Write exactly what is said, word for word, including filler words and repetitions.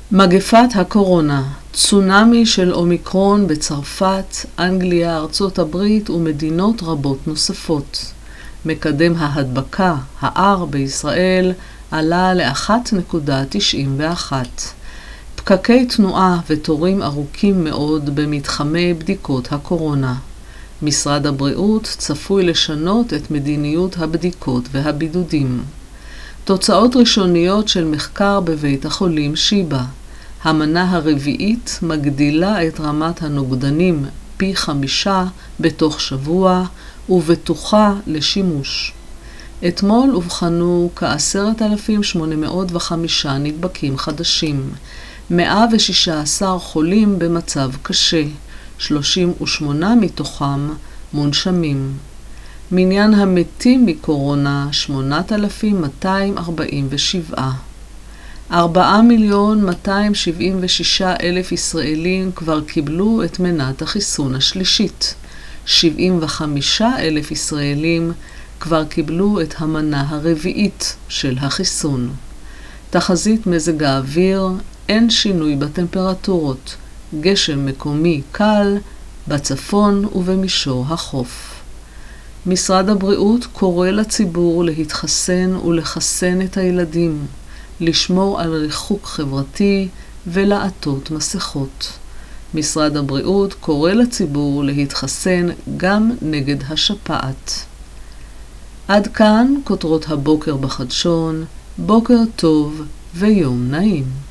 מגפת הקורונה, צונאמי של אומיקרון בצרפת, אנגליה, ארצות הברית ומדינות רבות נוספות. מקדם ההדבקה, ה-R בישראל, עלה ל-אחת נקודה תשעים ואחת. פקקי תנועה ותורים ארוכים מאוד במתחמי בדיקות הקורונה. משרד הבריאות צפוי לשנות את מדיניות הבדיקות והבידודים. תוצאות ראשוניות של מחקר בבית החולים שיבא. המנה הרביעית מגדילה את רמת הנוגדנים פי חמישה בתוך שבוע ובטוחה לשימוש. אתמול אובחנו כ-עשרת אלפים שמונה מאות וחמישה נדבקים חדשים, מאה ושישה עשר חולים במצב קשה, שלושים ושמונה מתוכם מונשמים. מניין המתים מקורונה שמונת אלפים מאתיים ארבעים ושבע. ארבעה מיליון מאתיים שבעים ושישה אלף ישראלים כבר קיבלו את מנת החיסון השלישית. שבעים וחמישה אלף ישראלים כבר קיבלו את המנה הרביעית של החיסון. תחזית מזג האוויר, אין שינוי בטמפרטורות, גשם מקומי קל בצפון ובמישור החוף. משרד הבריאות קורא לציבור להתחסן ולחסן את הילדים, לשמור על ריחוק חברתי ולעטות מסכות. משרד הבריאות קורא לציבור להתחסן גם נגד השפעת. עד כאן כותרות הבוקר בחדשון, בוקר טוב ויום נעים.